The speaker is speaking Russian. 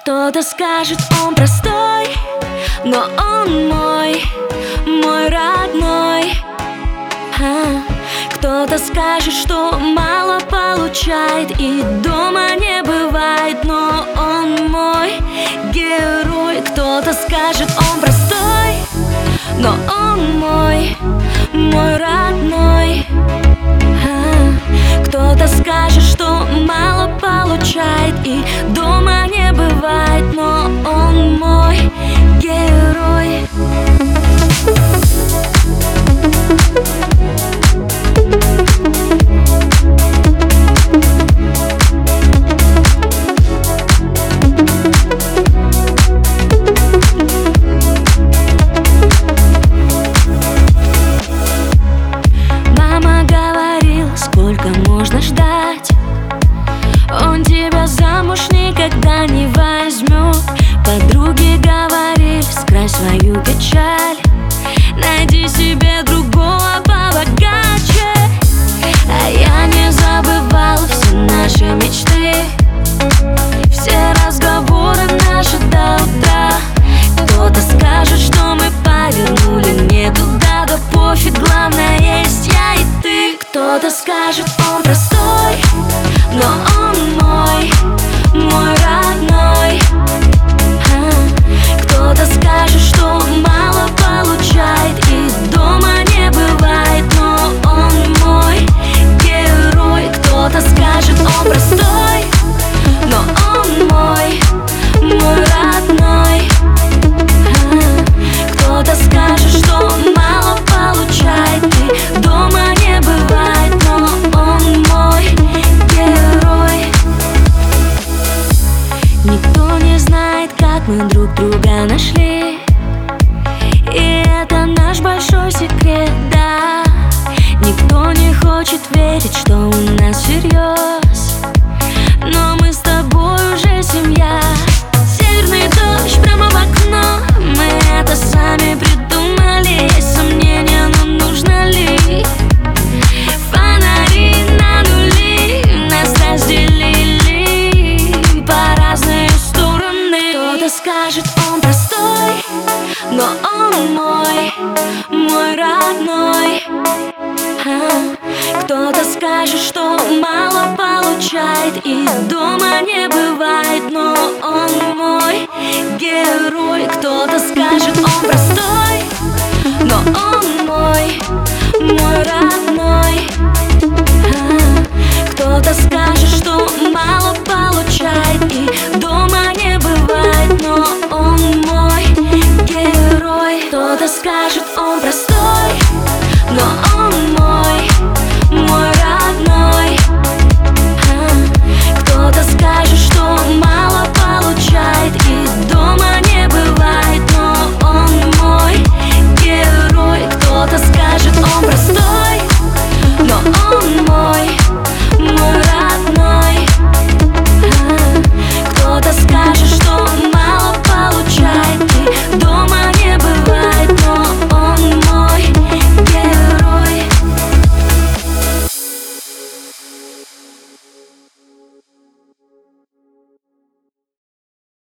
Кто-то скажет, он простой, но он мой родной. Кто-то скажет, что мало получает и дома не бывает, но он мой герой. Кто-то скажет, он простой, но он мой родной. Кто-то скажет, что мало получает и дома не бывает, но он мой герой. Сколько можно ждать? Он тебя замуж никогда не возьмет. Подруги говорили, скрась свою печаль, найди себе другого побогаче. А я не забывала все наши мечты, все разговоры наши до утра. Кто-то скажет, что мы повернули не туда, да пофиг, главное есть я и ты. Кто-то скажет, он простой, но он мой родной. Кто-то скажет, что мало получает и дома не бывает, но он мой герой. Кто-то скажет, он простой, но он мой родной. Кто-то скажет, что мало получает и дома не бывает, но он мой герой. Никто не знает, как мы друг друга нашли, и это наш большой секрет, да. Никто не хочет верить, что у нас всерьез, но мы с тобой уже семья. Северный дождь прямо в окно, мы это сами придумали. Есть сомнения, но нужно ли? Фонари на нули нас разделили по разные стороны. Кто-то скажет, он простой, но он мой родной. Кто-то скажет, что мало получает и дома не бывает, но он мой герой. Кто-то скажет, он простой, но он мой родной. Кто-то скажет, что мало получает и дома не бывает, но он мой герой. Кто-то скажет, он